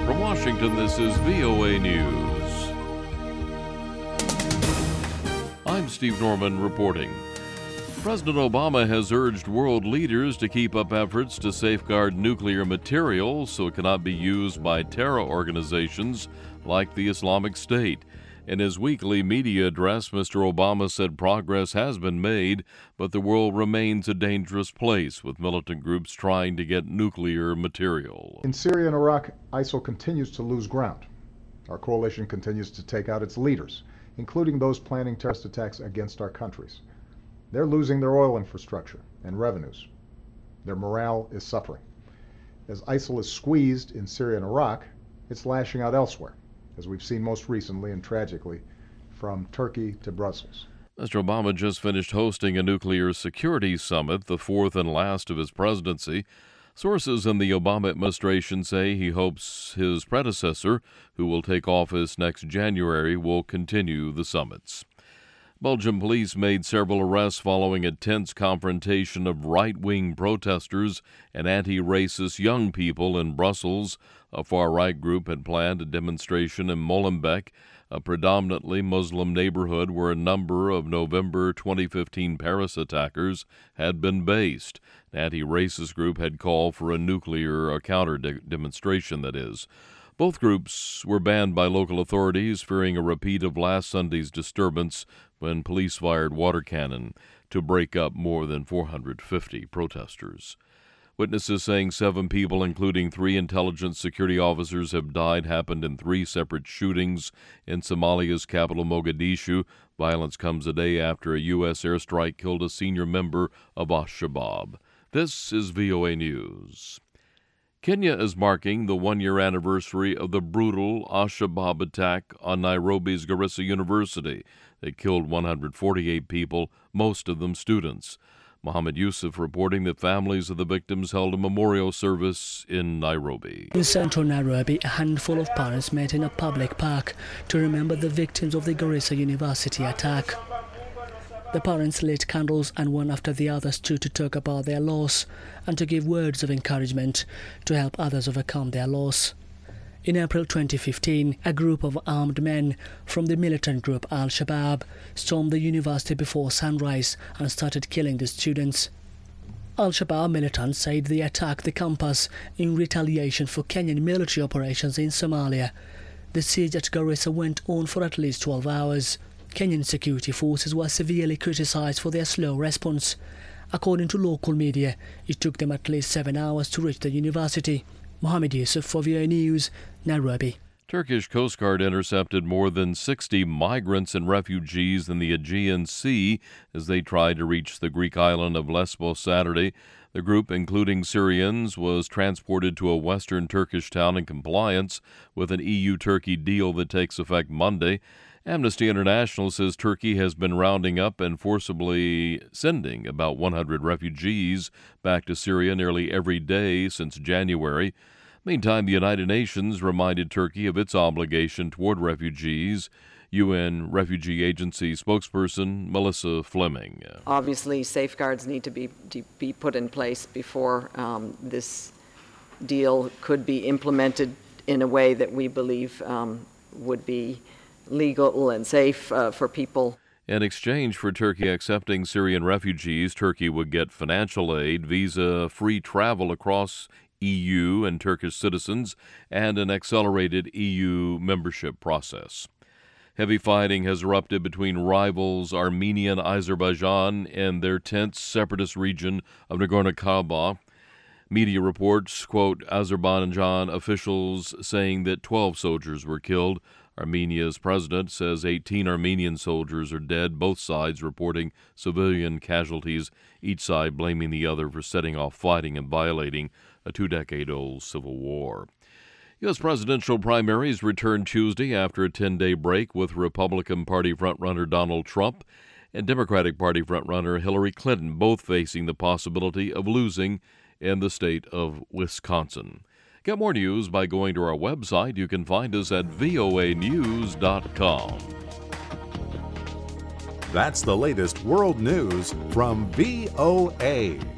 From Washington, this is VOA News. I'm Steve Norman reporting. President Obama has urged world leaders to keep up efforts to safeguard nuclear material so it cannot be used by terror organizations like the Islamic State. In his weekly media address, Mr. Obama said progress has been made, but the world remains a dangerous place with militant groups trying to get nuclear material. In Syria and Iraq, ISIL continues to lose ground. Our coalition continues to take out its leaders, including those planning terrorist attacks against our countries. They're losing their oil infrastructure and revenues. Their morale is suffering. As ISIL is squeezed in Syria and Iraq, it's lashing out elsewhere, as we've seen most recently and tragically from Turkey to Brussels. Mr. Obama just finished hosting a nuclear security summit, the fourth and last of his presidency. Sources in the Obama administration say he hopes his predecessor, who will take office next January, will continue the summits. Belgian police made several arrests following a tense confrontation of right-wing protesters and anti-racist young people in Brussels. A far-right group had planned a demonstration in Molenbeek, a predominantly Muslim neighborhood where a number of November 2015 Paris attackers had been based. An anti-racist group had called for a nuclear counter-demonstration, that is. Both groups were banned by local authorities, fearing a repeat of last Sunday's disturbance when police fired water cannon to break up more than 450 protesters. Witnesses saying 7 people, including 3 intelligence security officers, have died happened in 3 separate shootings in Somalia's capital, Mogadishu. Violence comes a day after a U.S. airstrike killed a senior member of Al-Shabaab. This is VOA News. Kenya is marking the 1-year anniversary of the brutal Al-Shabaab attack on Nairobi's Garissa University that killed 148 people, most of them students. Mohammed Yusuf reporting that families of the victims held a memorial service in Nairobi. In central Nairobi, a handful of parents met in a public park to remember the victims of the Garissa University attack. The parents lit candles and one after the other stood to talk about their loss and to give words of encouragement to help others overcome their loss. In April 2015, a group of armed men from the militant group Al-Shabaab stormed the university before sunrise and started killing the students. Al-Shabaab militants said they attacked the campus in retaliation for Kenyan military operations in Somalia. The siege at Garissa went on for at least 12 hours. Kenyan security forces were severely criticized for their slow response. According to local media, it took them at least 7 hours to reach the university. Mohammed Yusuf for VOA News, Nairobi. Turkish Coast Guard intercepted more than 60 migrants and refugees in the Aegean Sea as they tried to reach the Greek island of Lesbos Saturday. The group, including Syrians, was transported to a western Turkish town in compliance with an EU-Turkey deal that takes effect Monday. Amnesty International says Turkey has been rounding up and forcibly sending about 100 refugees back to Syria nearly every day since January. Meantime, the United Nations reminded Turkey of its obligation toward refugees. UN Refugee Agency spokesperson Melissa Fleming. Obviously, safeguards need to be put in place before this deal could be implemented in a way that we believe would be legal and safe for people. In exchange for Turkey accepting Syrian refugees, Turkey would get financial aid, visa-free travel across EU and Turkish citizens, and an accelerated EU membership process. Heavy fighting has erupted between rivals Armenia and Azerbaijan in their tense separatist region of Nagorno-Karabakh. Media reports quote Azerbaijan officials saying that 12 soldiers were killed. Armenia's president says 18 Armenian soldiers are dead, both sides reporting civilian casualties, each side blaming the other for setting off fighting and violating a 2-decade-old civil war. U.S. presidential primaries return Tuesday after a 10-day break with Republican Party frontrunner Donald Trump and Democratic Party frontrunner Hillary Clinton both facing the possibility of losing in the state of Wisconsin. Get more news by going to our website. You can find us at voanews.com. That's the latest world news from VOA.